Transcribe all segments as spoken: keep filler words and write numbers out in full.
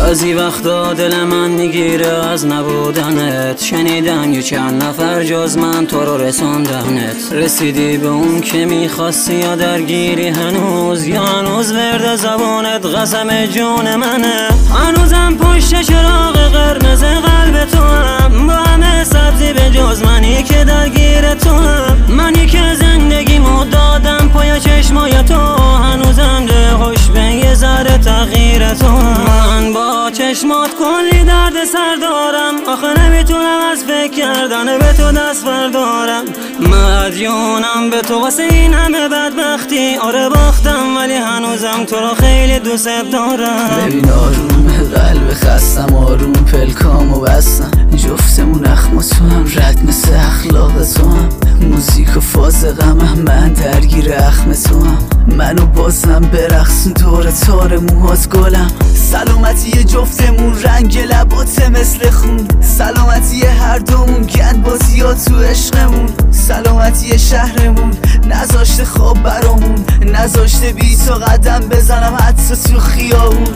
بعضی وقتا دل من میگیره از نبودنت، شنیدن یه چند نفر جز من تو رو رسوندنت. رسیدی به اون که میخواستی یا درگیری هنوز، یا هنوز ورد زبونت قسم جون منه. هنوزم پشت چراغ قرمز قلب تو هم، با همه سبزی به جز منی که درگیر تو هم. منی که زندگیمو دادم پای چشمای تو، هنوزم ده خوش به یه ذره تغییر تو هم. من با چشمات کلی درد سر دارم، آخه نمیتونم از فکر کردن به تو دست بردارم. مدیونم به تو واسه این همه بدبختی، آره باختم ولی هنوزم تو رو خیلی دوست دارم. ببین آروم قلب خستم، آروم پلکامو بستم، جفتمون اخم تو هم رد مثل اخلاق تو هم. موزیک و فاز غمم، من درگیر اخم تو هم. منو بازم برقصون دور تار موهات گلم. سلامتی جفتمون، رنگ لبات مثل خون. سلامتی هر دومون، گند بازیات تو عشقمون. سلامتی شهرمون، نذاشته خواب برامون، نذاشته بی تو قدم بزنم حتی تو خیابون.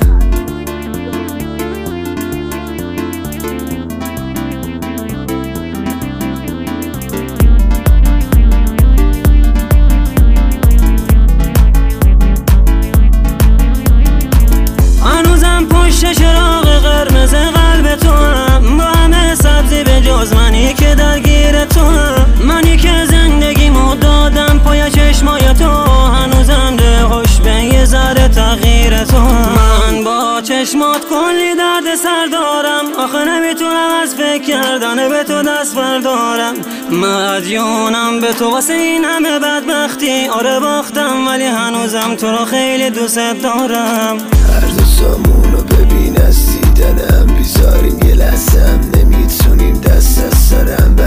پشت چراغ قرمز قلب تو هم، با همه سبزی به جز منی که درگیر تو هم. منی که زندگیمو دادم پای چشمای تو، هنوزم ده خوش به یه ذره تغییر تو هم. من با چشمات کلی درد سر دارم، آخه نمیتونم از فکر کردن به تو دست بردارم. مدیونم به تو واسه این همه بدبختی، آره باختم ولی هنوزم تو رو خیلی دوست دارم. هر دو سامونو ببین از دیدنم، بیزاریم یه لحظه هم نمیتونیم دست از سرم